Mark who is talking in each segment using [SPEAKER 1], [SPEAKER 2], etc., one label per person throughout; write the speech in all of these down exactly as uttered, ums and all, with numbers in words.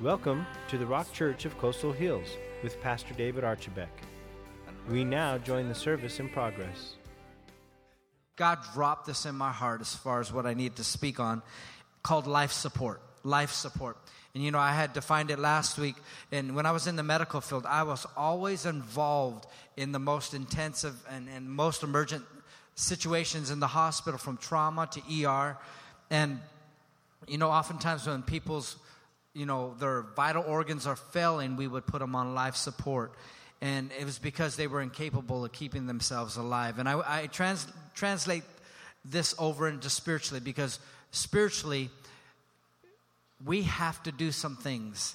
[SPEAKER 1] Welcome to the Rock Church of Coastal Hills with Pastor David Archibek. We now join the service in progress.
[SPEAKER 2] God dropped this in my heart as far as what I need to speak on, called life support. Life support. And you know, I had defined it last week, and when I was in the medical field, I was always involved in the most intensive and, and most emergent situations in the hospital, from trauma to E R. And, you know, oftentimes when people's, you know, their vital organs are failing, we would put them on life support. And it was because they were incapable of keeping themselves alive. And I, I trans, translate this over into spiritually, because spiritually, we have to do some things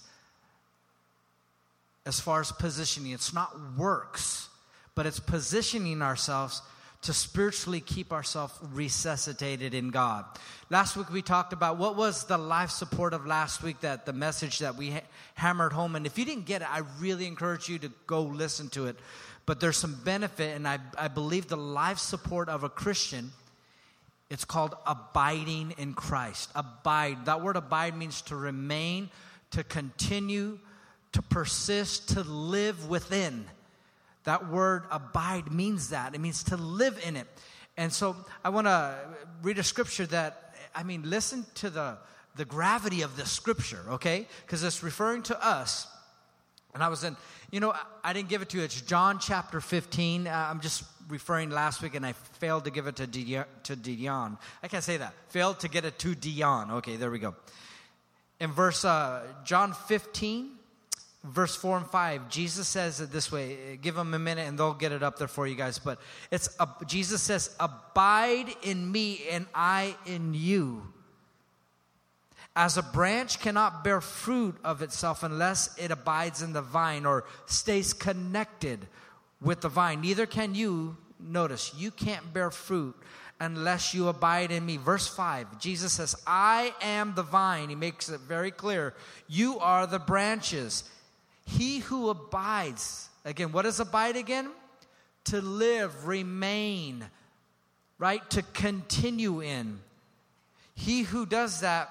[SPEAKER 2] as far as positioning. It's not works, but it's positioning ourselves to spiritually keep ourselves resuscitated in God. Last week we talked about what was the life support of last week, that the message that we ha- hammered home. And if you didn't get it, I really encourage you to go listen to it. But there's some benefit, and I, I believe the life support of a Christian, it's called abiding in Christ. Abide. That word abide means to remain, to continue, to persist, to live within. That word abide means that. It means to live in it. And so I want to read a scripture that, I mean, listen to the, the gravity of this scripture, okay? Because it's referring to us. And I was in, you know, I didn't give it to you. It's John chapter fifteen. Uh, I'm just referring last week, and I failed to give it to Dion. To Dion. I can't say that. Failed to get it to Dion. Okay, there we go. In verse, uh, John fifteen, verse four and five, Jesus says it this way. Give them a minute, and they'll get it up there for you guys. But it's uh, Jesus says, "Abide in me, and I in you. As a branch cannot bear fruit of itself unless it abides in the vine or stays connected with the vine. Neither can you," notice, you can't bear fruit unless you abide in me. Verse five, Jesus says, "I am the vine." He makes it very clear. You are the branches. He who abides, again, what is abide again? To live, remain, right? To continue in. He who does that,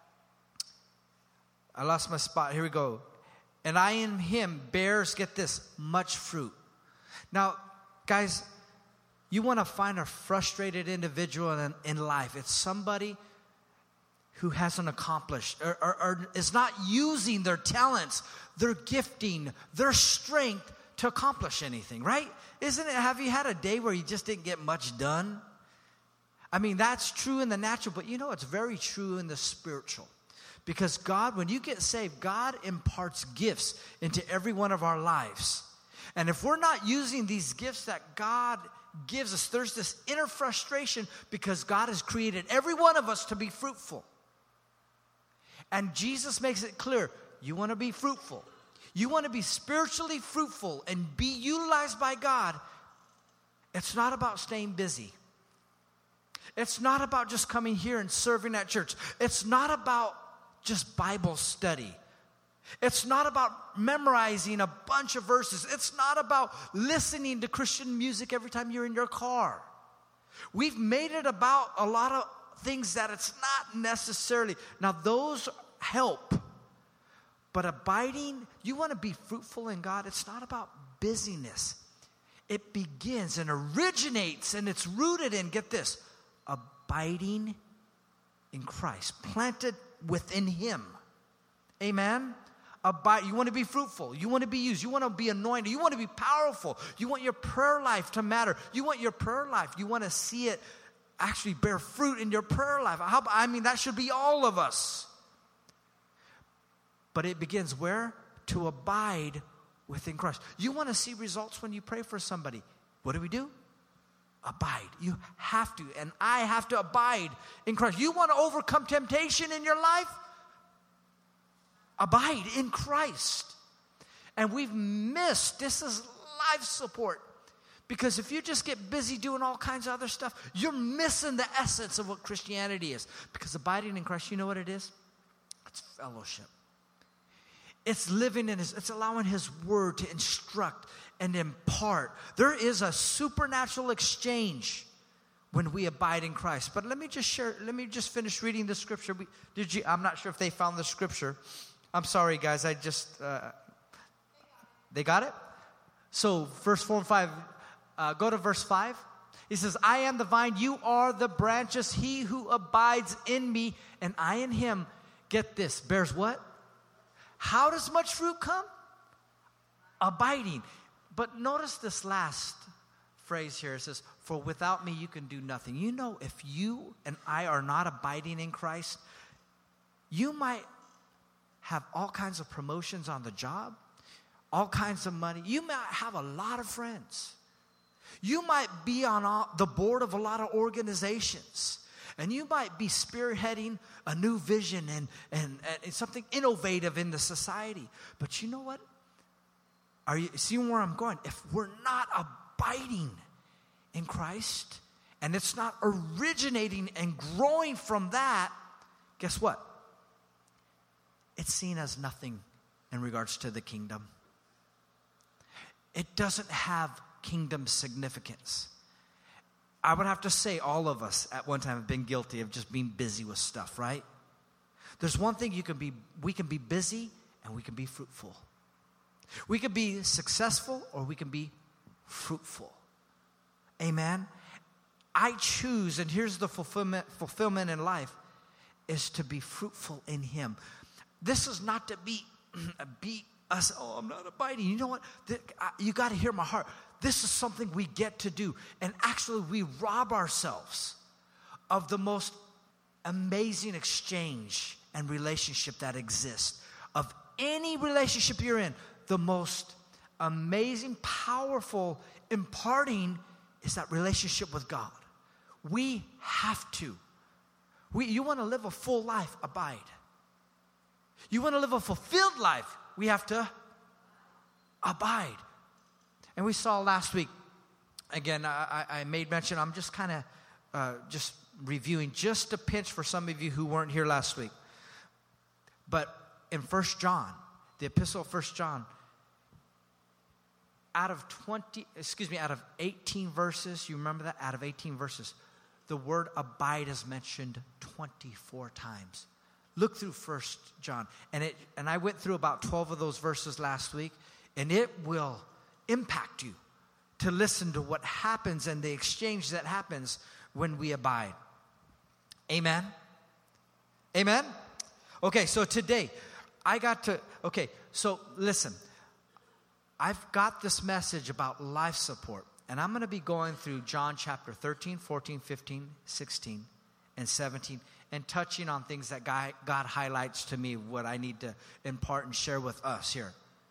[SPEAKER 2] I lost my spot. Here we go. "And I in him bears," get this, "much fruit." Now, guys, you want to find a frustrated individual in, in life. It's somebody who hasn't accomplished or, or, or is not using their talents, their gifting, their strength to accomplish anything, right? Isn't it? Have you had a day where you just didn't get much done? I mean, that's true in the natural, but you know, it's very true in the spiritual. Because God, when you get saved, God imparts gifts into every one of our lives. And if we're not using these gifts that God gives us, there's this inner frustration, because God has created every one of us to be fruitful. And Jesus makes it clear, you want to be fruitful. You want to be spiritually fruitful and be utilized by God. It's not about staying busy. It's not about just coming here and serving at church. It's not about just Bible study. It's not about memorizing a bunch of verses. It's not about listening to Christian music every time you're in your car. We've made it about a lot of things that it's not necessarily. Now, those help. But abiding, you want to be fruitful in God, it's not about busyness. It begins and originates, and it's rooted in, get this, abiding in Christ, planted within him. Amen? Abide. You want to be fruitful. You want to be used. You want to be anointed. You want to be powerful. You want your prayer life to matter. You want your prayer life. You want to see it actually bear fruit in your prayer life. How, I mean, that should be all of us. But it begins where? To abide within Christ. You want to see results when you pray for somebody. What do we do? Abide. You have to, and I have to abide in Christ. You want to overcome temptation in your life? Abide in Christ. And we've missed, this is life support. Because if you just get busy doing all kinds of other stuff, you're missing the essence of what Christianity is. Because abiding in Christ, you know what it is? It's fellowship. It's living in his, it's allowing his word to instruct and impart. There is a supernatural exchange when we abide in Christ. But let me just share, let me just finish reading the scripture. We, did you, I'm not sure if they found the scripture. I'm sorry, guys. I just, uh, they got it? So verse four and five, uh, go to verse five. He says, I am the vine, you are the branches. He who abides in me and I in him, get this, bears what? How does much fruit come? Abiding. But notice this last phrase here. It says, for without me you can do nothing. You know, if you and I are not abiding in Christ, you might have all kinds of promotions on the job, all kinds of money. You might have a lot of friends. You might be on all, the board of a lot of organizations. And you might be spearheading a new vision and, and, and something innovative in the society. But you know what? Are you seeing where I'm going? If we're not abiding in Christ, and it's not originating and growing from that, guess what? It's seen as nothing in regards to the kingdom. It doesn't have kingdom significance. I would have to say all of us at one time have been guilty of just being busy with stuff, right? There's one thing you can be, we can be busy and we can be fruitful. We can be successful or we can be fruitful. Amen? I choose, and here's the fulfillment, fulfillment in life, is to be fruitful in Him. This is not to be, be us, oh, I'm not abiding. You know what? You got to hear my heart. This is something we get to do. And actually, we rob ourselves of the most amazing exchange and relationship that exists. Of any relationship you're in, the most amazing, powerful, imparting is that relationship with God. We have to. We, you want to live a full life, abide. You want to live a fulfilled life, we have to abide. And we saw last week, again, I, I made mention, I'm just kind of uh, just reviewing just a pinch for some of you who weren't here last week. But in First John, the epistle of First John, out of twenty, excuse me, out of eighteen verses, you remember that? Out of eighteen verses, the word abide is mentioned twenty-four times. Look through First John. And it and I went through about twelve of those verses last week, and it will impact you to listen to what happens and the exchange that happens when we abide. Amen? Amen? Okay, so today, I got to, okay, so listen. I've got this message about life support, and I'm going to be going through John chapter thirteen, fourteen, fifteen, sixteen, and seventeen, and touching on things that God, God highlights to me, what I need to impart and share with us here.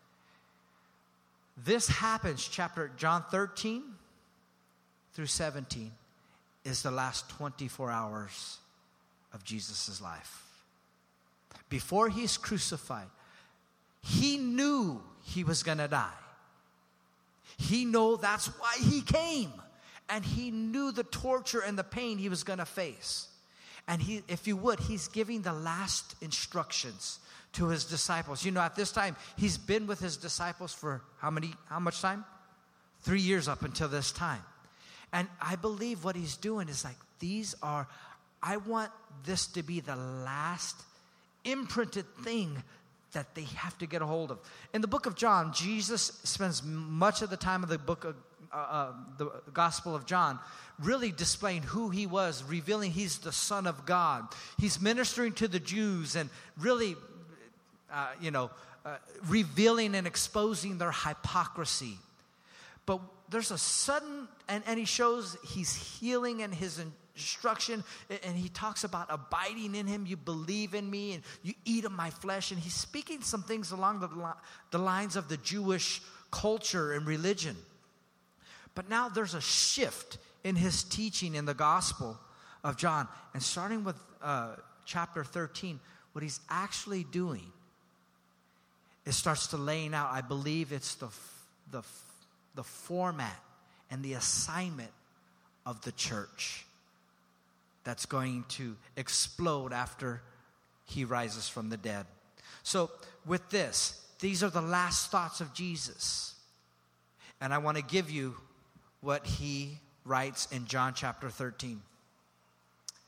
[SPEAKER 2] This happens, chapter John thirteen through seventeen, is the last twenty-four hours of Jesus' life. Before he's crucified, he knew he was going to die. He knew that's why he came. And he knew the torture and the pain he was going to face. And he, if you would, he's giving the last instructions to his disciples. You know, at this time, he's been with his disciples for how many, how much time? Three years up until this time. And I believe what he's doing is like, these are, I want this to be the last imprinted thing that they have to get a hold of. In the book of John, Jesus spends much of the time of the book of uh, uh, the Gospel of John really displaying who he was, revealing he's the Son of God. He's ministering to the Jews and really, uh, you know, uh, revealing and exposing their hypocrisy. But there's a sudden, and, and he shows he's healing in his instruction, and he talks about abiding in him. You believe in me, and you eat of my flesh. And he's speaking some things along the, li- the lines of the Jewish culture and religion. But now there's a shift in his teaching in the Gospel of John. And starting with uh, chapter thirteen, what he's actually doing, it starts to laying out, I believe it's the the the format and the assignment of the church that's going to explode after he rises from the dead. So with this, these are the last thoughts of Jesus. And I want to give you what he writes in John chapter thirteen.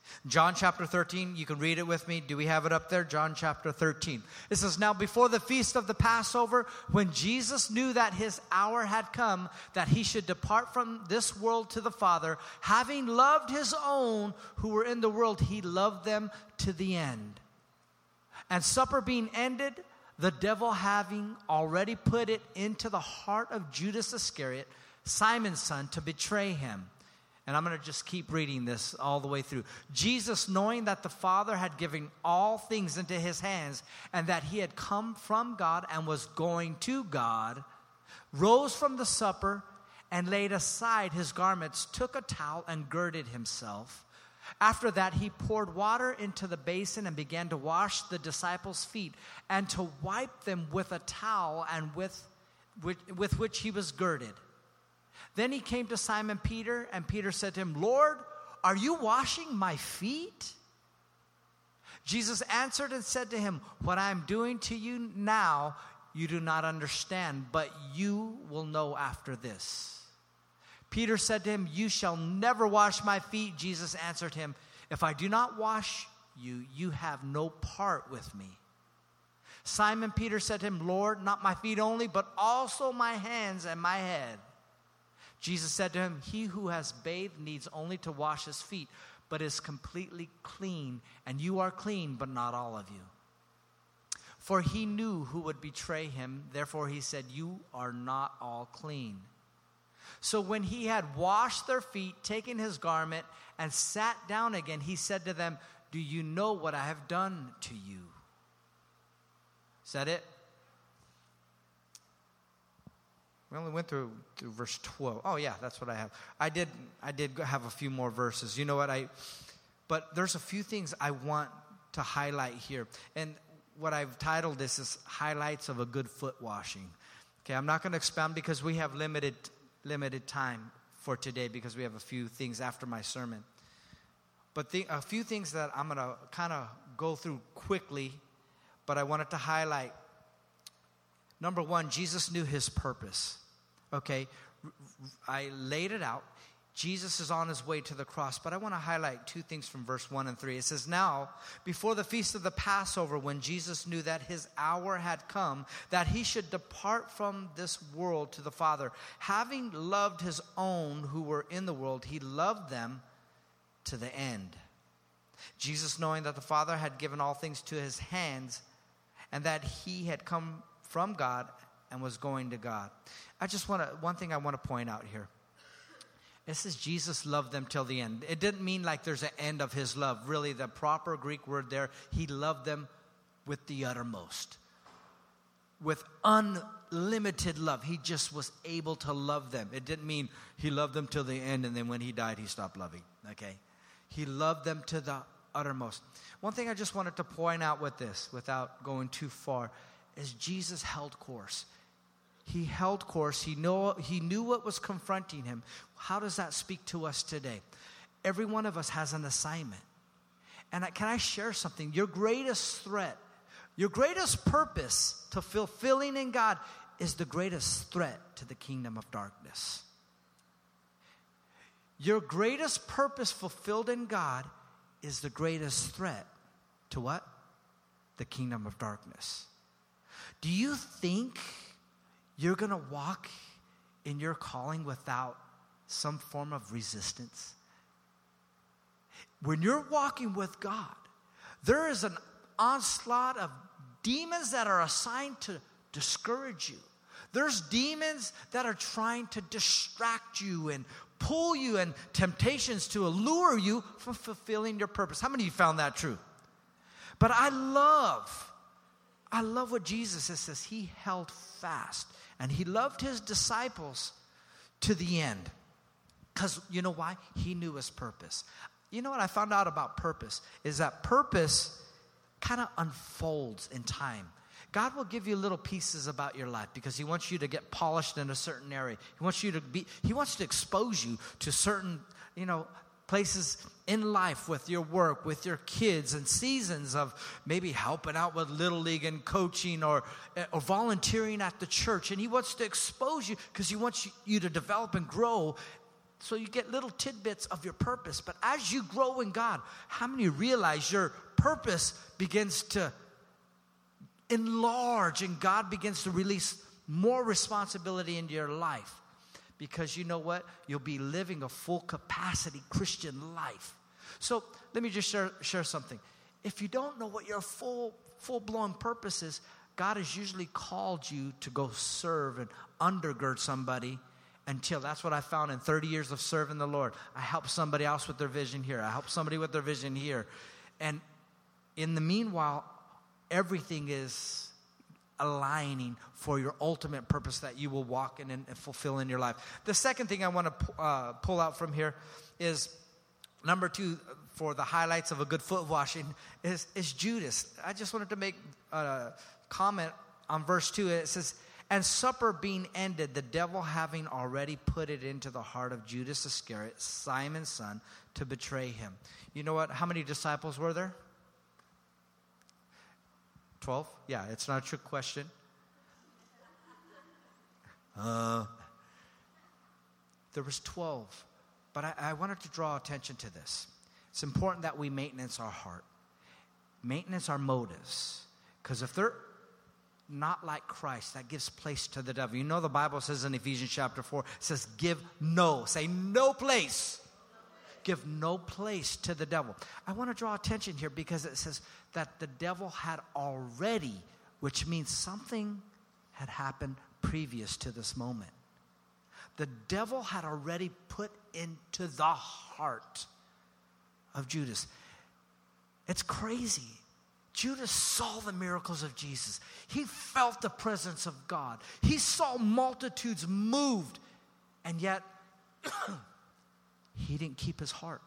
[SPEAKER 2] John chapter thirteen, you can read it with me. Do we have it up there? John chapter thirteen. It says, now before the feast of the Passover, when Jesus knew that his hour had come, that he should depart from this world to the Father, having loved his own who were in the world, he loved them to the end. And supper being ended, the devil having already put it into the heart of Judas Iscariot, Simon's son, to betray him. And I'm going to just keep reading this all the way through. Jesus, knowing that the Father had given all things into his hands, and that he had come from God and was going to God, rose from the supper and laid aside his garments, took a towel and girded himself. After that, he poured water into the basin and began to wash the disciples' feet and to wipe them with a towel and with, with, with which he was girded. Then he came to Simon Peter, and Peter said to him, Lord, are you washing my feet? Jesus answered and said to him, what I am doing to you now, you do not understand, but you will know after this. Peter said to him, you shall never wash my feet. Jesus answered him, if I do not wash you, you have no part with me. Simon Peter said to him, Lord, not my feet only, but also my hands and my head. Jesus said to him, he who has bathed needs only to wash his feet, but is completely clean, and you are clean, but not all of you. For he knew who would betray him, therefore he said, you are not all clean. So when he had washed their feet, taken his garment, and sat down again, he said to them, do you know what I have done to you? Is that it? We only went through, through verse twelve. Oh yeah, that's what I have. I did I did have a few more verses. You know what I but there's a few things I want to highlight here. And what I've titled this is highlights of a good foot washing. Okay, I'm not going to expound because we have limited limited time for today because we have a few things after my sermon. But the, a few things that I'm going to kind of go through quickly, but I wanted to highlight. Number one, Jesus knew his purpose. Okay, I laid it out. Jesus is on his way to the cross, but I want to highlight two things from verse one and three. It says, now, before the feast of the Passover, when Jesus knew that his hour had come, that he should depart from this world to the Father, having loved his own who were in the world, he loved them to the end. Jesus, knowing that the Father had given all things to his hands, and that he had come from God and was going to God. I just want to, one thing I want to point out here. It says Jesus loved them till the end. It didn't mean like there's an end of his love. Really, the proper Greek word there, he loved them with the uttermost. With unlimited love. He just was able to love them. It didn't mean he loved them till the end and then when he died, he stopped loving. Okay? He loved them to the uttermost. One thing I just wanted to point out with this, without going too far, is Jesus held course. He held course. He know, he knew what was confronting him. How does that speak to us today? Every one of us has an assignment. And I, can I share something? Your greatest threat, your greatest purpose to fulfilling in God is the greatest threat to the kingdom of darkness. Your greatest purpose fulfilled in God is the greatest threat to what? The kingdom of darkness. Do you think you're going to walk in your calling without some form of resistance? When you're walking with God, there is an onslaught of demons that are assigned to discourage you. There's demons that are trying to distract you and pull you, and temptations to allure you from fulfilling your purpose. How many of you found that true? But I love I love what Jesus says. He held fast. And he loved his disciples to the end. Because you know why? He knew his purpose. You know what I found out about purpose? Is that purpose kind of unfolds in time. God will give you little pieces about your life because he wants you to get polished in a certain area. He wants you to be, he wants to expose you to certain, you know, places in life with your work, with your kids, and seasons of maybe helping out with Little League and coaching or, or volunteering at the church. And he wants to expose you because he wants you to develop and grow So you get little tidbits of your purpose. But as you grow in God, how many realize your purpose begins to enlarge and God begins to release more responsibility into your life? Because you know what? You'll be living a full capacity Christian life. So let me just share, share something. If you don't know what your full, full-blown purpose is, God has usually called you to go serve and undergird somebody until, that's what I found in thirty years of serving the Lord. I help somebody else with their vision here. I help somebody with their vision here. And in the meanwhile, everything is aligning for your ultimate purpose that you will walk in and fulfill in your life. The second thing I want to uh, pull out from here is number two for the highlights of a good foot washing is, is Judas. I just wanted to make a comment on verse two. It says, and supper being ended, the devil having already put it into the heart of Judas Iscariot, Simon's son, to betray him. You know what? How many disciples were there? twelve? Yeah, it's not a trick question. Uh, there was twelve. But I, I wanted to draw attention to this. It's important that we maintenance our heart. Maintenance our motives. Because if they're not like Christ, that gives place to the devil. You know the Bible says in Ephesians chapter four, it says give no. Say no place. Give no place to the devil. I want to draw attention here because it says that the devil had already, which means something had happened previous to this moment. The devil had already put into the heart of Judas. It's crazy. Judas saw the miracles of Jesus. He felt the presence of God. He saw multitudes moved, and yet he didn't keep his heart.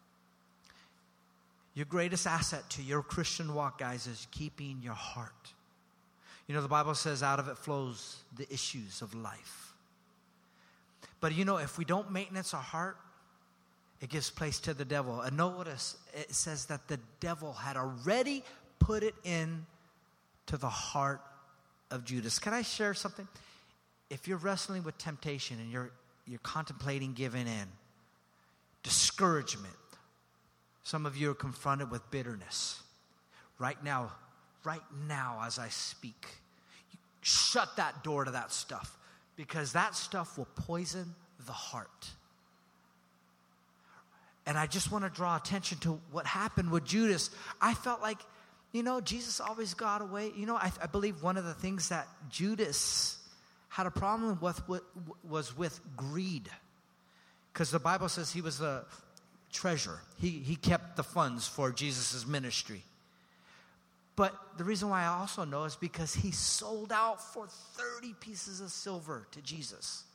[SPEAKER 2] Your greatest asset to your Christian walk, guys, is keeping your heart. You know, the Bible says out of it flows the issues of life. But you know, if we don't maintenance our heart, it gives place to the devil. And notice, it says that the devil had already put it in to the heart of Judas. Can I share something? If you're wrestling with temptation and you're you're contemplating giving in, discouragement, some of you are confronted with bitterness. Right now, right now as I speak, you shut that door to that stuff, because that stuff will poison the heart. And I just want to draw attention to what happened with Judas. I felt like, you know, Jesus always got away. You know, I, I believe one of the things that Judas had a problem with was with greed. Because the Bible says he was a treasurer. He, he kept the funds for Jesus' ministry. But the reason why I also know is because he sold out for thirty pieces of silver to Jesus.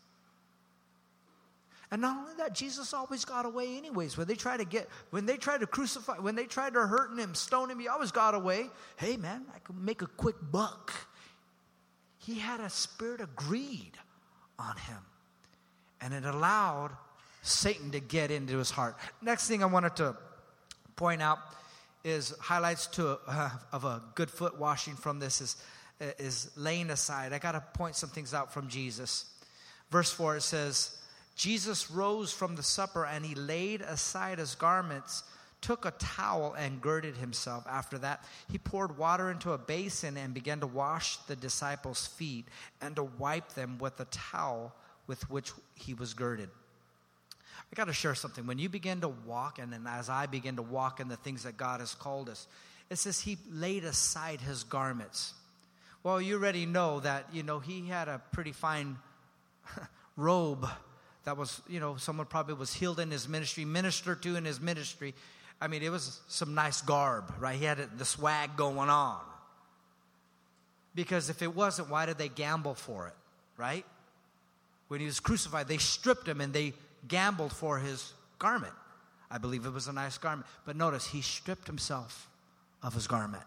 [SPEAKER 2] And not only that, Jesus always got away anyways. When they tried to get, when they tried to crucify, when they tried to hurt him, stone him, he always got away. Hey man, I can make a quick buck. He had a spirit of greed on him. And it allowed Satan to get into his heart. Next thing I wanted to point out is highlights to uh, of a good foot washing from this is, is laying aside. I got to point some things out from Jesus. Verse four, it says, Jesus rose from the supper and he laid aside his garments, took a towel and girded himself. After that, he poured water into a basin and began to wash the disciples' feet and to wipe them with the towel with which he was girded. I got to share something. When you begin to walk, and then as I begin to walk in the things that God has called us, it says he laid aside his garments. Well, you already know that, you know, he had a pretty fine robe that was, you know, someone probably was healed in his ministry, ministered to in his ministry. I mean, it was some nice garb, right? He had the swag going on. Because if it wasn't, why did they gamble for it, right? When he was crucified, they stripped him and they gambled for his garment. I believe it was a nice garment. But notice, he stripped himself of his garment.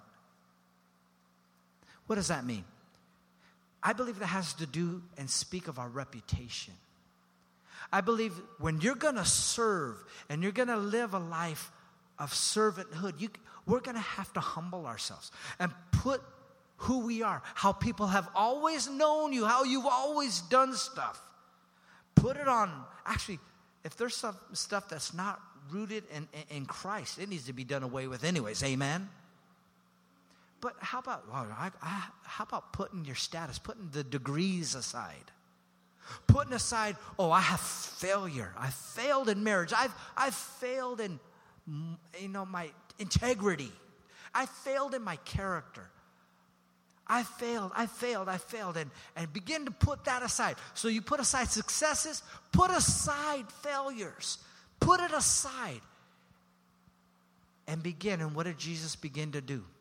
[SPEAKER 2] What does that mean? I believe that has to do and speak of our reputation. I believe when you're going to serve and you're going to live a life of servanthood, you, we're going to have to humble ourselves and put who we are, how people have always known you, how you've always done stuff. Put it on, actually, if there's some stuff that's not rooted in, in, in Christ, it needs to be done away with anyways. Amen? But how about, well, I, I, how about putting your status, putting the degrees aside? Putting aside, oh, I have failure. I failed in marriage. I've, I've failed in, you know, my integrity. I failed in my character. I failed, I failed, I failed. And, and begin to put that aside. So you put aside successes, put aside failures. Put it aside. And begin. And what did Jesus begin to do?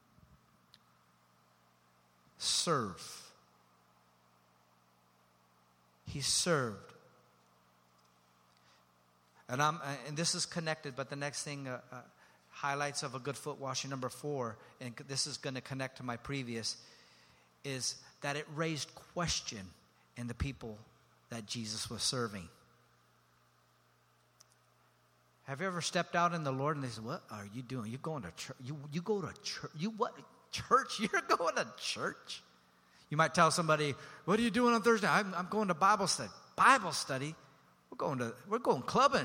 [SPEAKER 2] Serve. He served. And I'm and this is connected, but the next thing, uh, uh, highlights of a good foot washing, number four, and this is going to connect to my previous, is that it raised question in the people that Jesus was serving. Have you ever stepped out in the Lord and they said, "What are you doing? You going to church? You you go to church? You what? Church? You're going to church?" You might tell somebody, "What are you doing on Thursday?" I'm, I'm going to Bible study. Bible study? We're going to we're going clubbing.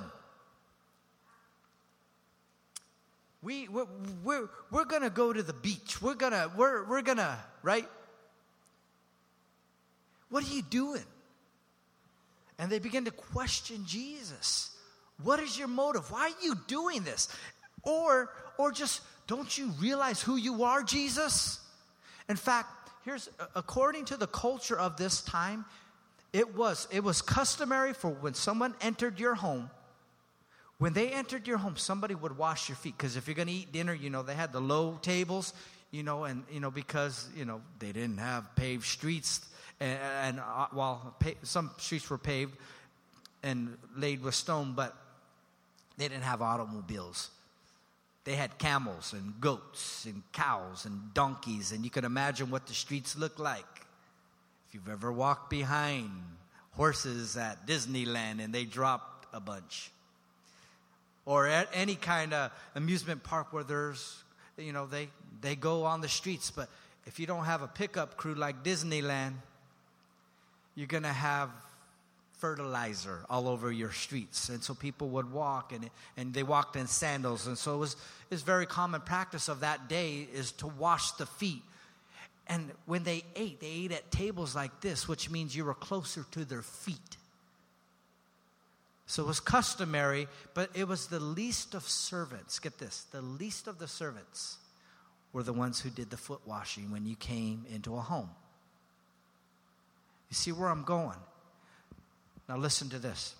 [SPEAKER 2] We we're we're, we're gonna go to the beach. We're gonna we're we're gonna right. What are you doing? And they begin to question Jesus. What is your motive? Why are you doing this? Or or just, don't you realize who you are, Jesus? In fact, here's, according to the culture of this time, it was it was customary for when someone entered your home, when they entered your home, somebody would wash your feet. Because if you're going to eat dinner, you know, they had the low tables, you know, and, you know, because, you know, they didn't have paved streets. And, and uh, while pa- some streets were paved and laid with stone, but they didn't have automobiles. They had camels and goats and cows and donkeys, and you can imagine what the streets look like. If you've ever walked behind horses at Disneyland and they dropped a bunch. Or at any kind of amusement park where there's, you know, they, they go on the streets. But if you don't have a pickup crew like Disneyland, you're going to have fertilizer all over your streets. And so people would walk, and and they walked in sandals. And so it was, it was very common practice of that day is to wash the feet. And when they ate, they ate at tables like this, which means you were closer to their feet. So it was customary, but it was the least of servants. Get this, the least of the servants were the ones who did the foot washing when you came into a home. You see where I'm going? Now listen to this.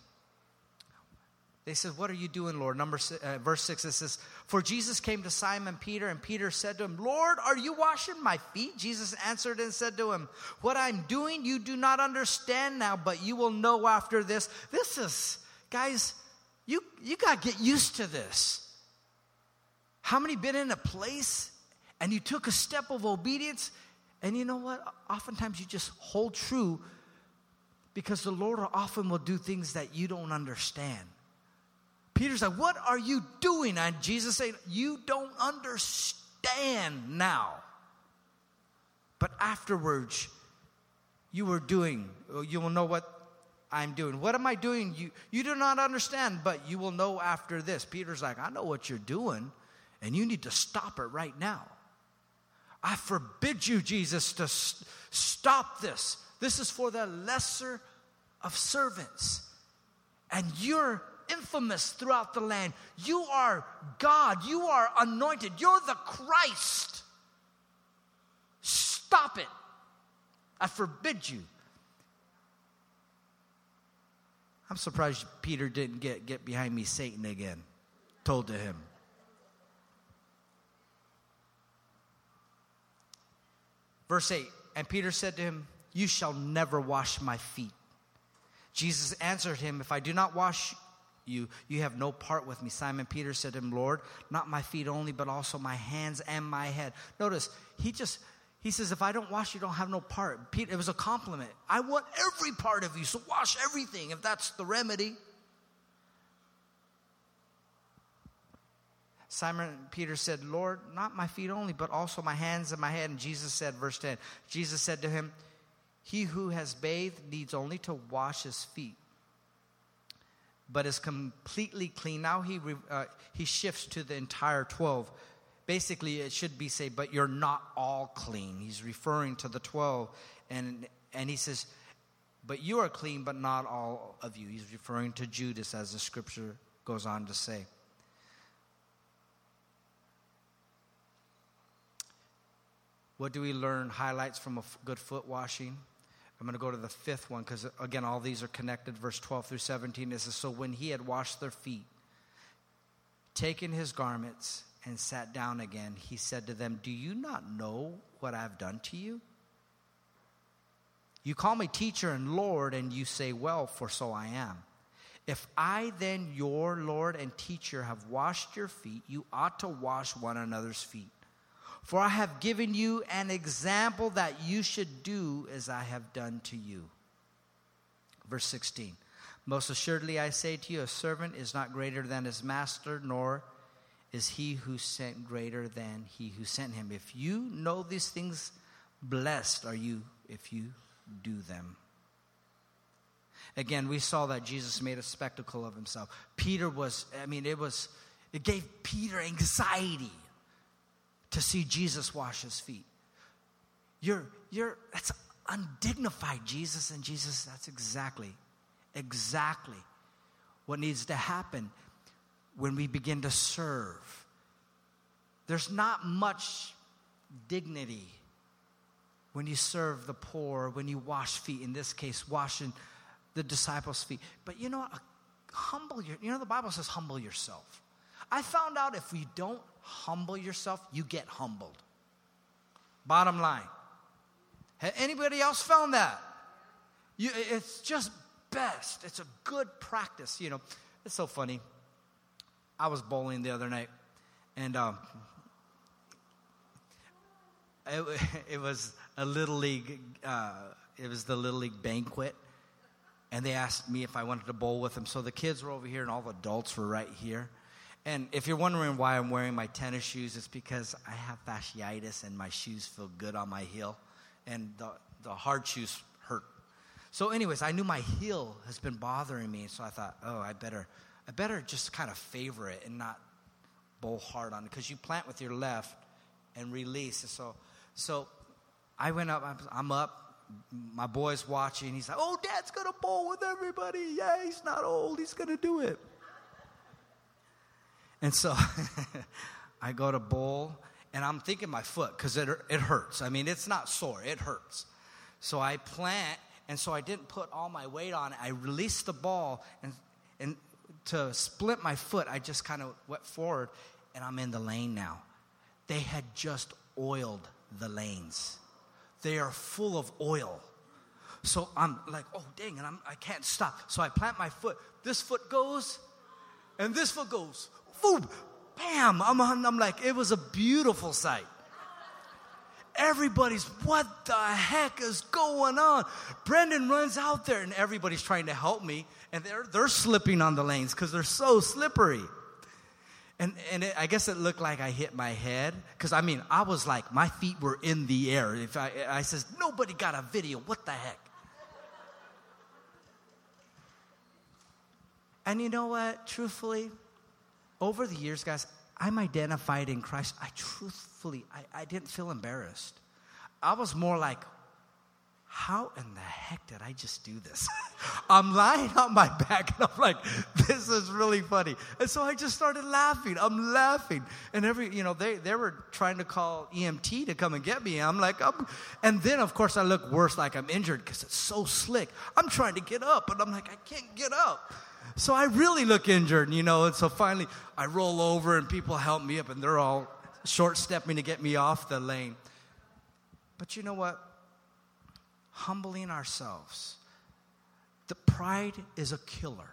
[SPEAKER 2] They said, "What are you doing, Lord?" Number uh, verse six, it says, "For Jesus came to Simon Peter, and Peter said to him, 'Lord, are you washing my feet?' Jesus answered and said to him, 'What I'm doing you do not understand now, but you will know after this.'" This is, guys, you, you got to get used to this. How many been in a place and you took a step of obedience, and you know what? Oftentimes you just hold true, because the Lord often will do things that you don't understand. Peter's like, "What are you doing?" And Jesus said, "You don't understand now. But afterwards, you were doing, you will know what I'm doing." What am I doing? You, you do not understand, but you will know after this. Peter's like, "I know what you're doing, and you need to stop it right now. I forbid you, Jesus, to st- stop this. This is for the lesser of servants. And you're infamous throughout the land. You are God. You are anointed. You're the Christ. Stop it. I forbid you." I'm surprised Peter didn't get, get behind me, Satan, again. Told to him. Verse eight, "And Peter said to him, 'You shall never wash my feet.' Jesus answered him, 'If I do not wash you, you have no part with me.' Simon Peter said to him, 'Lord, not my feet only, but also my hands and my head.'" Notice, he just, he says, "If I don't wash you, don't have no part." Peter, it was a compliment. I want every part of you, so wash everything if that's the remedy. Simon Peter said, "Lord, not my feet only, but also my hands and my head." And Jesus said, verse ten, Jesus said to him, "He who has bathed needs only to wash his feet. but is completely clean. Now he uh, he shifts to the entire twelve. Basically, it should be say, but you're not all clean. He's referring to the twelve, and and he says, but you are clean, but not all of you. He's referring to Judas, as the scripture goes on to say. What do we learn? Highlights from a f- good foot washing. I'm going to go to the fifth one because, again, all these are connected. Verse twelve through seventeen. It says, so when he had washed their feet, taken his garments, and sat down again, he said to them, do you not know what I have done to you? You call me teacher and Lord, and you say, well, for so I am. If I then, your Lord and teacher, have washed your feet, you ought to wash one another's feet. For I have given you an example that you should do as I have done to you. Verse sixteen. Most assuredly I say to you, a servant is not greater than his master, nor is he who sent greater than he who sent him. If you know these things, blessed are you if you do them. Again, we saw that Jesus made a spectacle of himself. Peter was, I mean, it was, it gave Peter anxiety to see Jesus wash his feet. You're, you're, that's undignified, Jesus. And Jesus, that's exactly, exactly what needs to happen when we begin to serve. There's not much dignity when you serve the poor, when you wash feet, in this case, washing the disciples' feet. But you know what? Humble your, you know, the Bible says humble yourself. I found out if you don't humble yourself, you get humbled. Bottom line. Has anybody else found that? You, it's just best. It's a good practice. You know, it's so funny. I was bowling the other night, and um, it, it was a little league. Uh, it was the little league banquet, and they asked me if I wanted to bowl with them. So the kids were over here, and all the adults were right here. And if you're wondering why I'm wearing my tennis shoes, it's because I have fasciitis, and my shoes feel good on my heel, and the the hard shoes hurt. So, anyways, I knew my heel has been bothering me, so I thought, oh, I better. I better just kind of favor it and not bowl hard on it, because you plant with your left and release. So, so I went up. I'm up. My boy's watching. He's like, "Oh, Dad's gonna bowl with everybody. Yeah, he's not old. He's gonna do it." And so I go to bowl, and I'm thinking my foot, because it it hurts. I mean, it's not sore. It hurts. So I plant, and so I didn't put all my weight on it. I released the ball, and and. to split my foot, I just kind of went forward, and I'm in the lane now. They had just oiled the lanes. They are full of oil. So I'm like, oh, dang, and I'm, I can't stop. So I plant my foot. This foot goes, and this foot goes. Boom, bam. I'm, I'm like, it was a beautiful sight. Everybody's, what the heck is going on? Brendan runs out there, and everybody's trying to help me, and they're they're slipping on the lanes because they're so slippery. And and it, I guess it looked like I hit my head, because I mean I was like, my feet were in the air. If I I says, nobody got a video. What the heck? And you know what? Truthfully, over the years, guys, I'm identified in Christ. I truthfully, I, I didn't feel embarrassed. I was more like, how in the heck did I just do this? I'm lying on my back, and I'm like, this is really funny. And so I just started laughing. I'm laughing. And every, you know, they, they were trying to call E M T to come and get me. I'm like, I'm, and then, of course, I look worse, like I'm injured, because it's so slick. I'm trying to get up, and I'm like, I can't get up. So I really look injured, you know, and so finally I roll over, and people help me up, and they're all short-stepping to get me off the lane. But you know what? Humbling ourselves. The pride is a killer.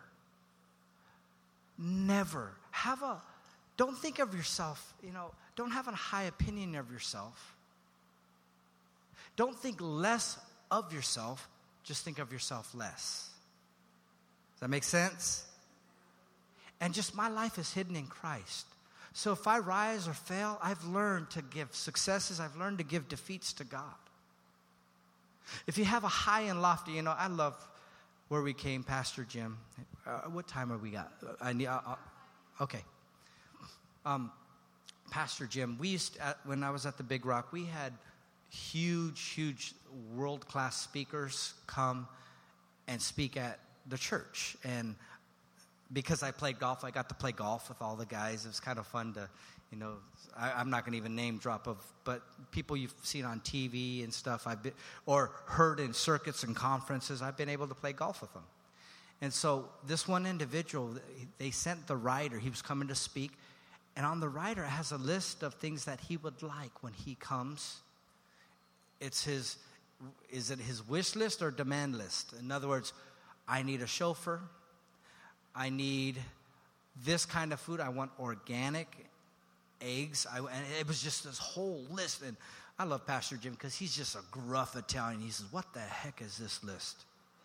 [SPEAKER 2] Never have a, don't think of yourself, you know, don't have a high opinion of yourself. Don't think less of yourself, just think of yourself less. Does that make sense? And just my life is hidden in Christ. So if I rise or fail, I've learned to give successes. I've learned to give defeats to God. If you have a high and lofty, you know, I love where we came, Pastor Jim. Uh, what time are we got? I need. Uh, uh, okay. Um, Pastor Jim, we used to, uh, when I was at the Big Rock, we had huge, huge world-class speakers come and speak at the church. And because I played golf, I got to play golf with all the guys. It was kind of fun to, you know, I, I'm not going to even name drop of, but people you've seen on T V and stuff, I've been, or heard in circuits and conferences, I've been able to play golf with them. And so this one individual, they sent the writer, he was coming to speak, and on the writer it has a list of things that he would like when he comes. It's his, is it his wish list or demand list? In other words, I need a chauffeur. I need this kind of food. I want organic eggs. I, and it was just this whole list. And I love Pastor Jim because he's just a gruff Italian. He says, what the heck is this list?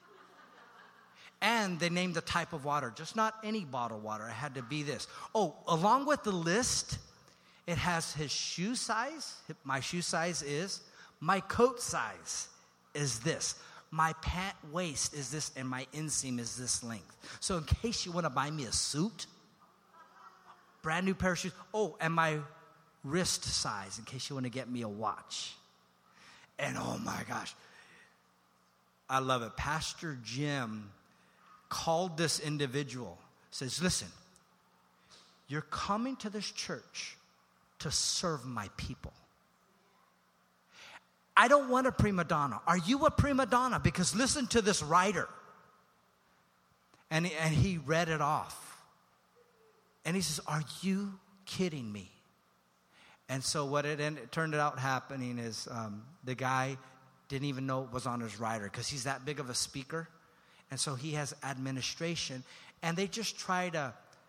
[SPEAKER 2] And they named the type of water, just not any bottled water. It had to be this. Oh, along with the list, it has his shoe size. My shoe size is. My coat size is this. My pant waist is this, and my inseam is this length. So in case you want to buy me a suit, brand new pair of shoes. Oh, and my wrist size in case you want to get me a watch. And oh my gosh, I love it. Pastor Jim called this individual, says, listen, you're coming to this church to serve my people. I don't want a prima donna. Are you a prima donna? Because listen to this writer. And, and he read it off. And he says, are you kidding me? And so what it, ended, it turned out happening is um, the guy didn't even know it was on his writer because he's that big of a speaker. And so he has administration. And they just try to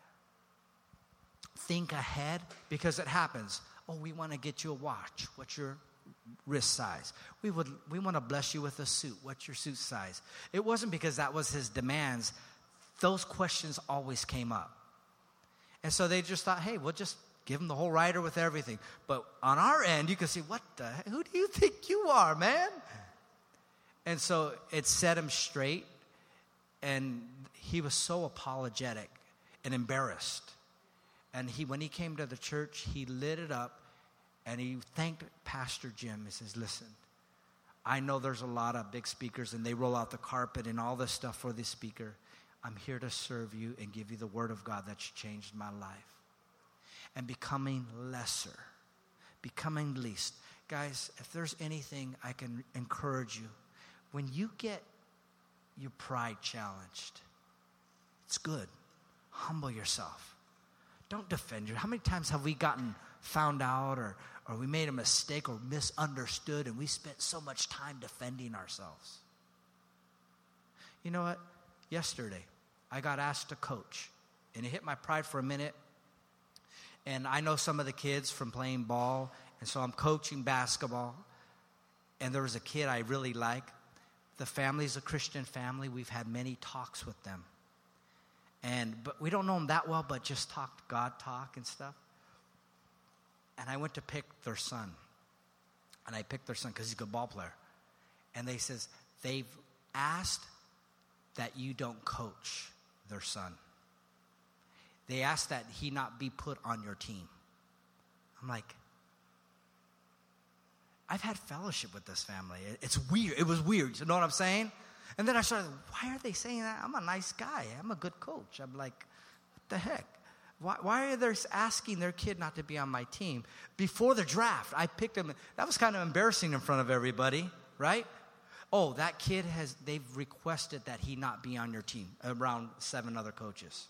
[SPEAKER 2] think ahead because it happens. Oh, we want to get you a watch. What's your wrist size? We would we want to bless you with a suit. What's your suit size? It wasn't because that was his demands. Those questions always came up. And so they just thought, hey, we'll just give him the whole rider with everything. But on our end, you can see, what the heck? Who do you think you are, man? And so it set him straight. And he was so apologetic and embarrassed. And he, when he came to the church, he lit it up. And he thanked Pastor Jim. He says, listen, I know there's a lot of big speakers and they roll out the carpet and all this stuff for the speaker. I'm here to serve you and give you the word of God that's changed my life. And becoming lesser, becoming least. Guys, if there's anything I can encourage you, when you get your pride challenged, it's good. Humble yourself. Don't defend you. How many times have we gotten found out or, or we made a mistake or misunderstood and we spent so much time defending ourselves? You know what? Yesterday, I got asked to coach, and it hit my pride for a minute. And I know some of the kids from playing ball, and so I'm coaching basketball. And there was a kid I really like. The family's a Christian family. We've had many talks with them. And but we don't know them that well, but just talked God talk and stuff. And I went to pick their son. And I picked their son because he's a good ball player. And they says, they've asked that you don't coach their son. They asked that he not be put on your team. I'm like, I've had fellowship with this family. It's weird. It was weird. You know what I'm saying? And then I started, why are they saying that? I'm a nice guy. I'm a good coach. I'm like, what the heck? Why, why are they asking their kid not to be on my team? Before the draft, I picked him. That was kind of embarrassing in front of everybody, right? Oh, that kid has, they've requested that he not be on your team, around seven other coaches.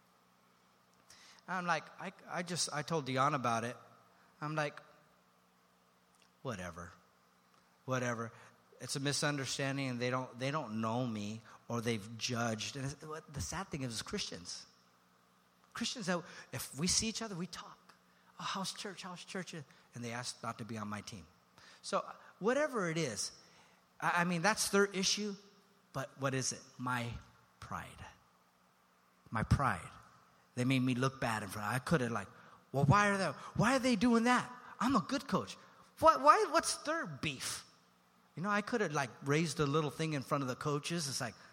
[SPEAKER 2] I'm like, I, I just, I told Dion about it. I'm like, whatever, whatever. It's a misunderstanding, and they don't, they don't know me, or they've judged. And the sad thing is, is Christians. Christians, that if we see each other, we talk. Oh, how's church? How's church? And they ask not to be on my team. So whatever it is, I, I mean, that's their issue. But what is it? My pride. My pride. They made me look bad in front. I could have like, well, why are they? Why are they doing that? I'm a good coach. Why? Why? What's their beef? You know, I could have like raised a little thing in front of the coaches. It's like,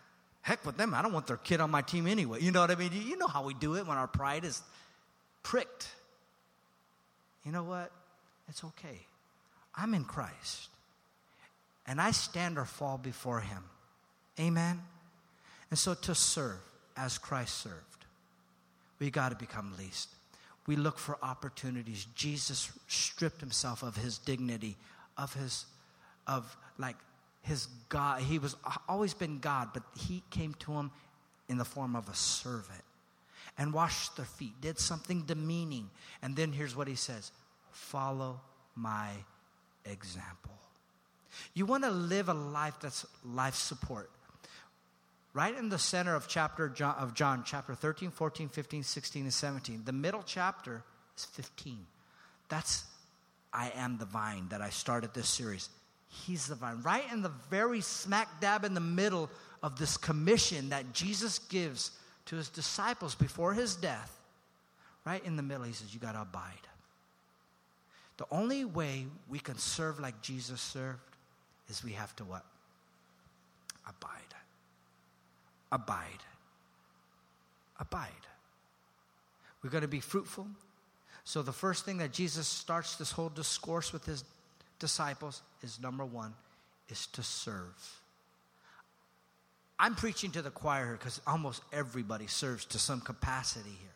[SPEAKER 2] Heck with them. I don't want their kid on my team anyway. You know what I mean? You know how we do it when our pride is pricked. You know what? It's okay. I'm in Christ. And I stand or fall before him. Amen? And so to serve as Christ served, we got to become least. We look for opportunities. Jesus stripped himself of his dignity, of his, of like his God. He was always been God, but he came to him in the form of a servant and washed their feet, did something demeaning. And then here's what he says, follow my example. You want to live a life that's life support. Right in the center of chapter John, of John, chapter thirteen, fourteen, fifteen, sixteen, and seventeen. The middle chapter is fifteen. That's I am the vine that I started this series. He's the vine. Right in the very smack dab in the middle of this commission that Jesus gives to his disciples before his death. Right in the middle, he says, you got to abide. The only way we can serve like Jesus served is we have to what? Abide. Abide. Abide. We're going to be fruitful. So the first thing that Jesus starts this whole discourse with his disciples is, number one, is to serve. I'm preaching to the choir here because almost everybody serves to some capacity here.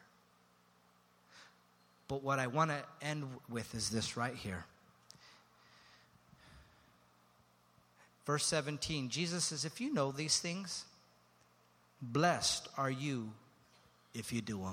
[SPEAKER 2] But what I want to end with is this right here. Verse seventeen, Jesus says, if you know these things, blessed are you if you do them.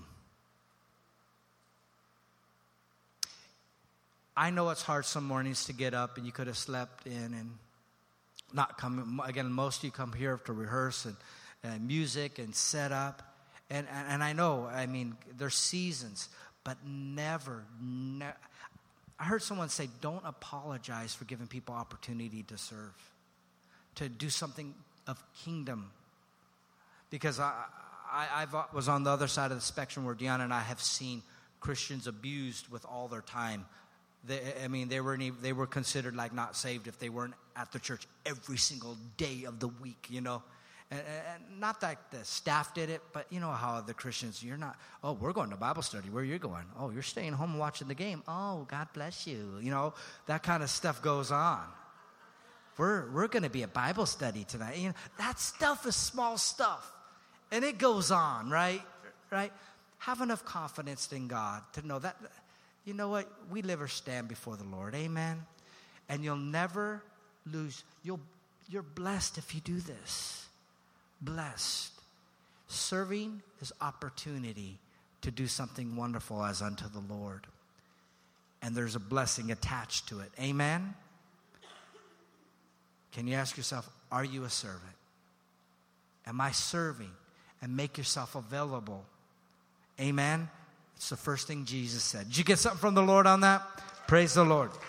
[SPEAKER 2] I know it's hard some mornings to get up and you could have slept in and not come. Again, most of you come here to rehearse and, and music and set up. And, and, and I know, I mean, there's seasons, but never, ne- I heard someone say, don't apologize for giving people opportunity to serve, to do something of kingdom. Because I, I I was on the other side of the spectrum where Deanna and I have seen Christians abused with all their time. They, I mean, they were they were considered like not saved if they weren't at the church every single day of the week, you know. And, and not that the staff did it, but you know how the Christians, you're not, oh, we're going to Bible study. Where are you going? Oh, you're staying home watching the game. Oh, God bless you. You know, that kind of stuff goes on. We're we're going to be at Bible study tonight. You know, that stuff is small stuff. And it goes on, right? Right? Have enough confidence in God to know that, you know what? We live or stand before the Lord. Amen? And you'll never lose. You'll, you're blessed if you do this. Blessed. Serving is opportunity to do something wonderful as unto the Lord. And there's a blessing attached to it. Amen? Can you ask yourself, are you a servant? Am I serving? And make yourself available. Amen? It's the first thing Jesus said. Did you get something from the Lord on that? Praise the Lord.